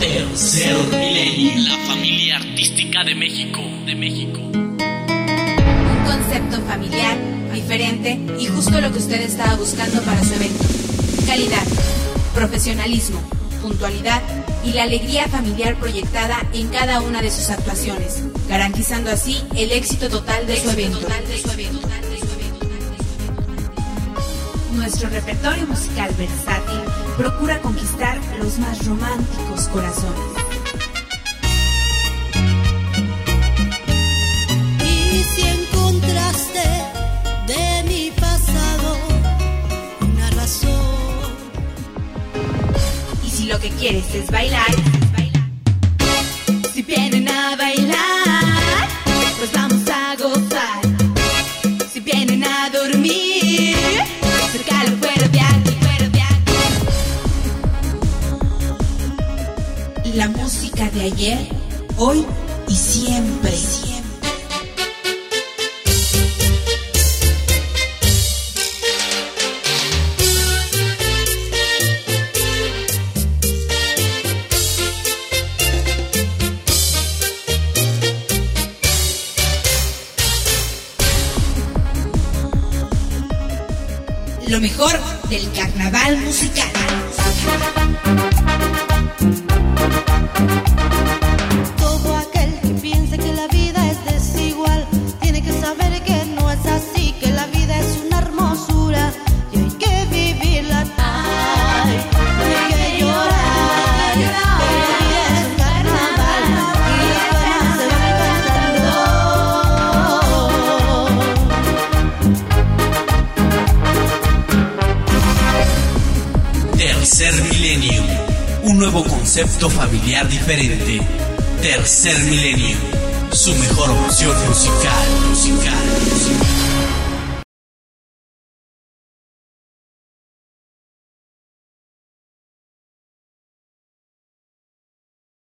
Tercer Milenio, la familia artística de México. Un concepto familiar, diferente y justo lo que usted estaba buscando para su evento. Calidad, profesionalismo, puntualidad y la alegría familiar proyectada en cada una de sus actuaciones, garantizando así el éxito total de su evento. Nuestro repertorio musical versátil procura conquistar los más románticos corazones. Y si encontraste de mi pasado una razón, y si lo que quieres es bailar, si vienen a bailar, pues vamos a gozar. Si vienen a dormir, acércalo fuera de aquí. La música de ayer, hoy y siempre. Lo mejor del carnaval musical. todo aquel que piense que la vida es desigual tiene que saber que no es así, que la vida es una hermosura y hay que vivirla. Ay, hay que llorar, que la vida es carnaval y las penas se van cantando. Tercer Milenio, un nuevo concepto familiar diferente. Tercer Milenio, su mejor opción musical.